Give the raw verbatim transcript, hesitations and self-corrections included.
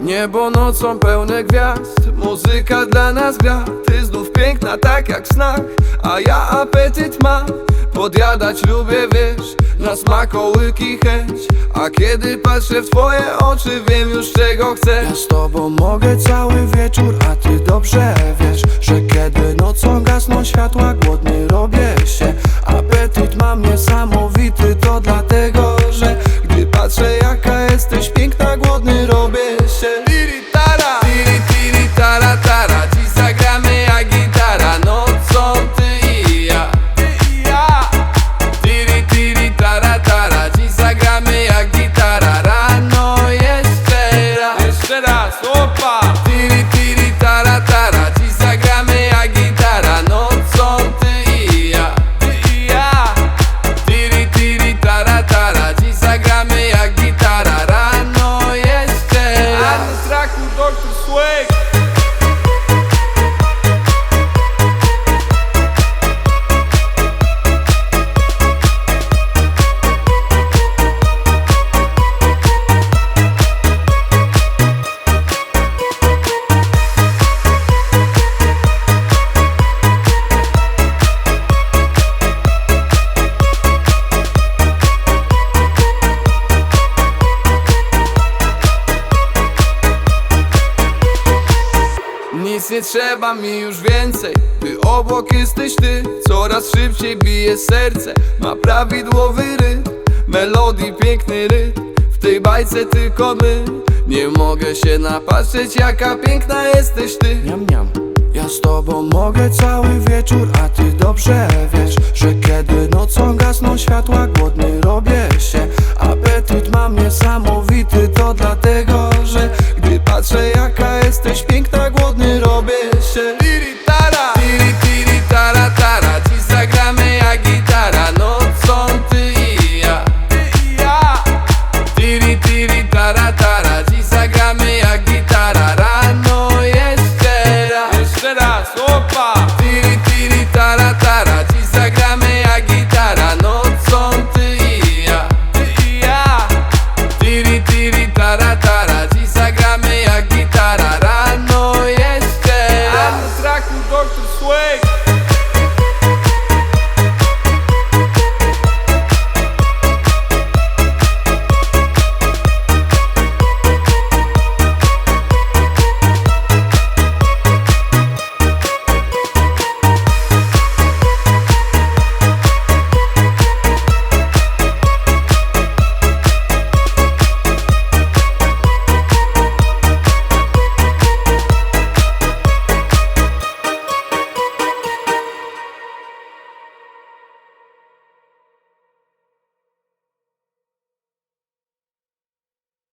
Niebo nocą pełne gwiazd, muzyka dla nas gra. Ty znów piękna tak jak w snach, a ja apetyt mam. Podjadać lubię, wiesz, na smakołyki chęć. A kiedy patrzę w twoje oczy, wiem już czego chcę. Ja z tobą mogę cały wieczór, a ty dobrze wiesz, że kiedy nocą gasną światła, głodny robię się. Apetyt mam niesamowity, to dlatego, że gdy patrzę jaka jesteś piękna, głodny robię się. Tiri tara, tiri tiri tara tara, dziś zagramy jak gitara. Nocą ty i ja, ty i ja. Tiri tiri tara tara, dziś zagramy jak gitara. Rano jeszcze raz, jeszcze raz, opa. Tiri tiri tara tara, dziś zagramy jak gitara. Nocą ty i ja, ty i ja. Tiri tiri tara tara, dziś zagramy jak gitara. Rano jeszcze raz. A na traku doktor Swag. Nic nie trzeba mi już więcej, gdy obok jesteś ty. Coraz szybciej bije serce, ma prawidłowy rytm. Melodii piękny rytm, w tej bajce tylko my. Nie mogę się napatrzeć jaka piękna jesteś ty. Niam, niam. Ja z tobą mogę cały wieczór, a ty dobrze wiesz, że kiedy nocą gasną światła, głodny robię się. Apetyt mam niesamowity, to dlatego, że